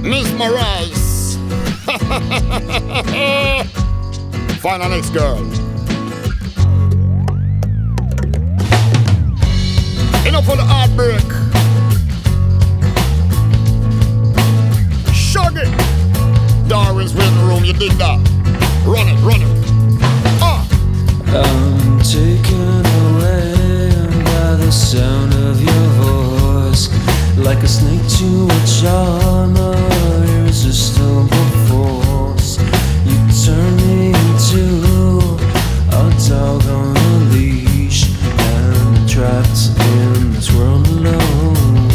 Mesmerize. Find our next girl. Enough for the heartbreak. Shug it. Darwin's waiting room, you dig that? Run it, run it. I'm taken away by the sound of your voice, like a snake to a charm, irresistible force. You turn me into a dog on a leash, and I'm trapped in this world alone.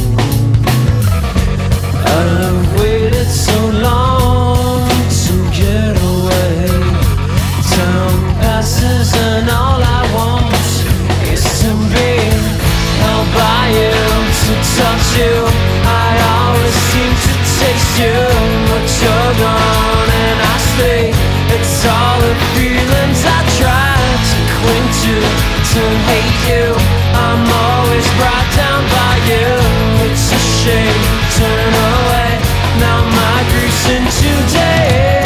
I've waited so long to get away. Time passes and all I want is to be held by you, to touch you. I always seem to taste you, but you're gone and I stay. It's all the feelings I try to cling to hate you. I'm always brought down by you. It's a shame, turn away. Now my grief's in today.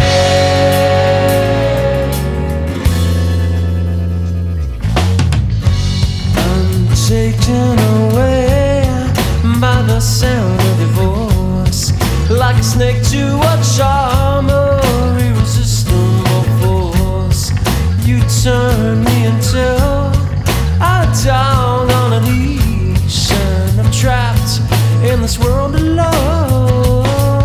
Taken away by the sound of your voice, like a snake to a charm, irresistible force. You turn me into a dog on a leash, and I'm trapped in this world alone.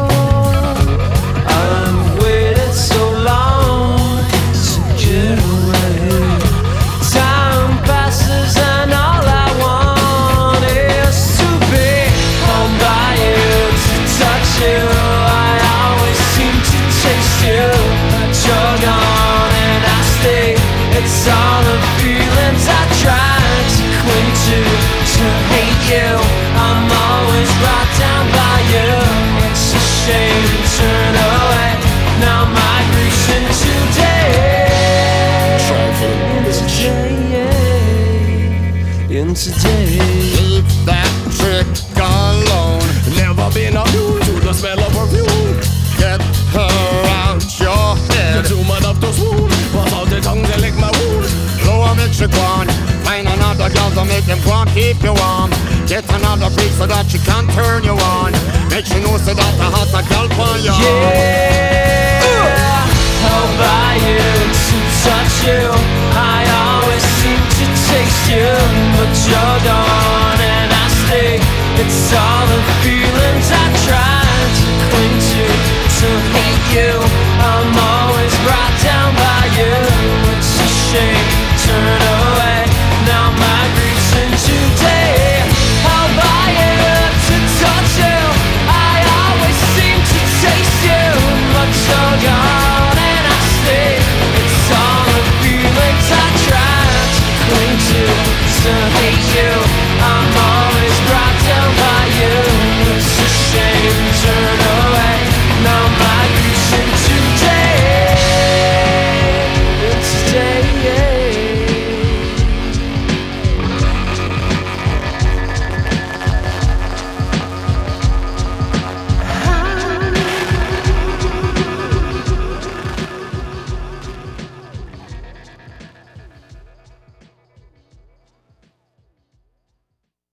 I've waited so long to get away. Time passes and all I want is to be held by you, to touch you. I always seem to taste you, but you're gone and I stay. It's all the feelings I try to cling to hate you. I'm always brought down by you. It's a shame, turn away. Now my grief's in today. In today. Leave that trick alone. Never been immune to the smell of perfume. Get her out your head. You're too much up to swoon. Pass out the tongue and lick my wound. Lower makes you gone. Find another girl to make him go and keep you warm. Get another freak so that she can turn you on. Make you know so that the hot a girl for you. Yeah, held by you, to touch you. I always seem to taste you, but you're gone and I stay. It's all the